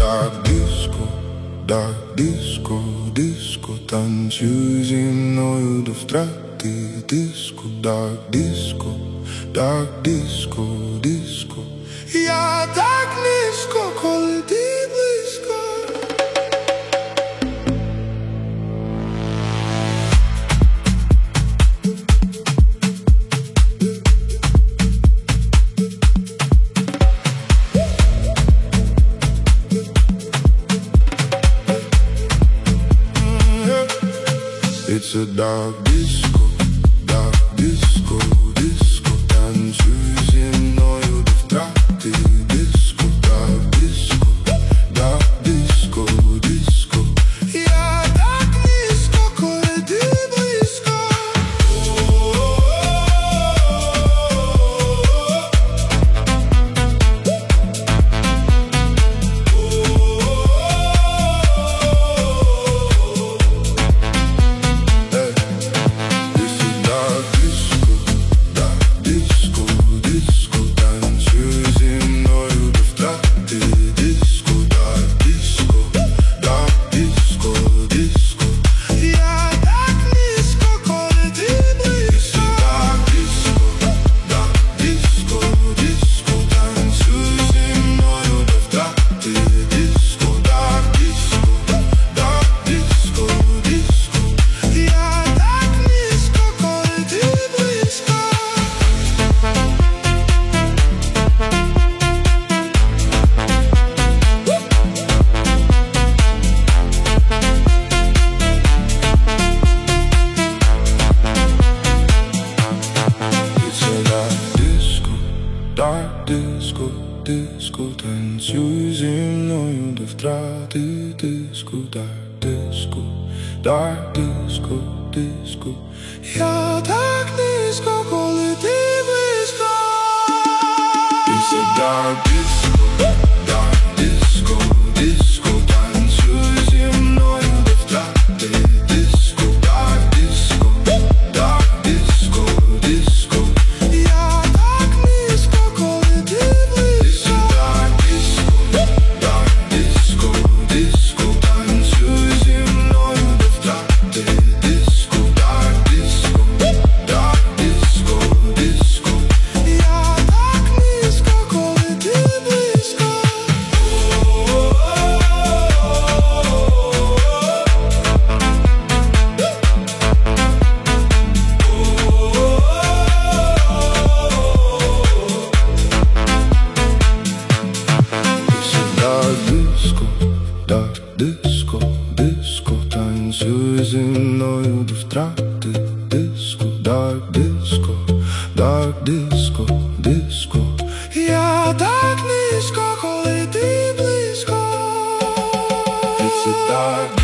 dark disco, disco. Танцюй зі мною до втрати. Disco, dark disco, dark disco, disco. Я так низько, коли ти близько. It's a dark disco, disco. Танцюй зі мною до втрати. Disco, dark disco, disco, disco. Я так низько, коли ти близько. Dark disco, disco. Танцюй зі мною до втрати. Disco, dark disco, dark disco, disco. Я так низько, коли ти близько. It's a dark disco, disco, disco. Танцюй зі мною до втрати. Disco, dark disco, dark disco, disco. Disco, disco. Танцюй зі мною до втрати. Disco, dark disco, dark disco, disco. Я так низько, коли ти близько. It's a dark